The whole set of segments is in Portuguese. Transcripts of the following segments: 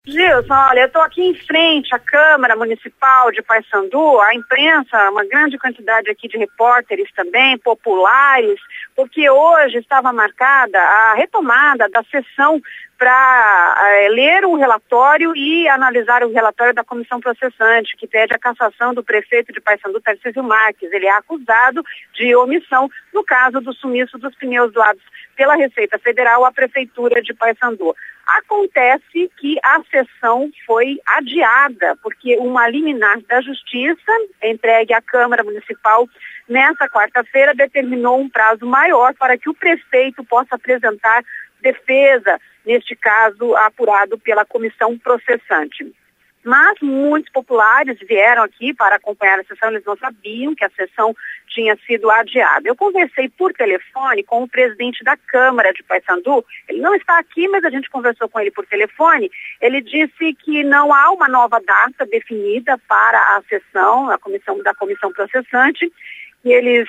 Gilson, olha, eu estou aqui em frente à Câmara Municipal de Paysandu, a imprensa, uma grande quantidade aqui de repórteres também, populares, porque hoje estava marcada a retomada da sessão para ler o relatório e analisar o relatório da comissão processante, que pede a cassação do prefeito de Paysandu, Tarcísio Marques. Ele é acusado de omissão no caso do sumiço dos pneus doados pela Receita Federal à Prefeitura de Paysandu. Acontece que a sessão foi adiada, porque uma liminar da Justiça, entregue à Câmara Municipal nesta quarta-feira, determinou um prazo maior para que o prefeito possa apresentar defesa, neste caso apurado pela comissão processante. Mas muitos populares vieram aqui para acompanhar a sessão, eles não sabiam que a sessão tinha sido adiada. Eu conversei por telefone com o presidente da Câmara de Paysandu, ele não está aqui, mas a gente conversou com ele por telefone. Ele disse que não há uma nova data definida para a sessão, da comissão processante, e eles,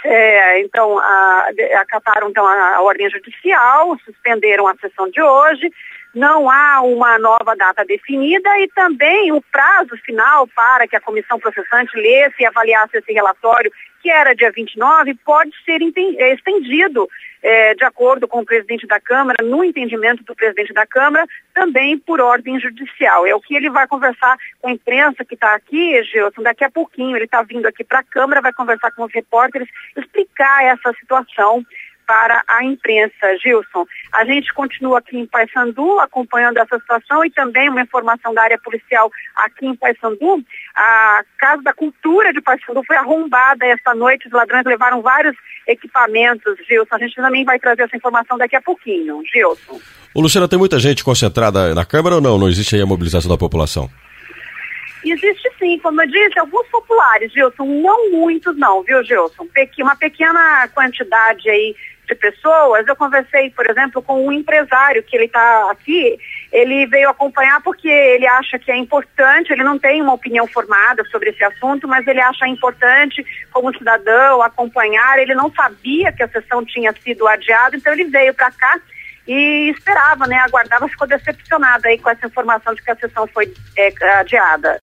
acataram a ordem judicial, suspenderam a sessão de hoje. Não há uma nova data definida e também o prazo final para que a comissão processante lesse e avaliasse esse relatório, que era dia 29, pode ser estendido, de acordo com o presidente da Câmara, no entendimento do presidente da Câmara, também por ordem judicial. É o que ele vai conversar com a imprensa que está aqui, Gilson, daqui a pouquinho. Ele está vindo aqui para a Câmara, vai conversar com os repórteres, explicar essa situação para a imprensa. Gilson, a gente continua aqui em Paysandu acompanhando essa situação e também uma informação da área policial aqui em Paysandu. A Casa da Cultura de Paysandu foi arrombada esta noite, os ladrões levaram vários equipamentos, Gilson. A gente também vai trazer essa informação daqui a pouquinho, Gilson. Ô, Luciana, tem muita gente concentrada na Câmara ou não? Não existe aí a mobilização da população? Existe sim, como eu disse, alguns populares, Gilson, não muitos não, viu, Gilson? Uma pequena quantidade aí de pessoas. Eu conversei, por exemplo, com um empresário que ele está aqui, ele veio acompanhar porque ele acha que é importante, ele não tem uma opinião formada sobre esse assunto, mas ele acha importante, como cidadão, acompanhar. Ele não sabia que a sessão tinha sido adiada, então ele veio para cá e esperava, aguardava, ficou decepcionado aí com essa informação de que a sessão foi adiada.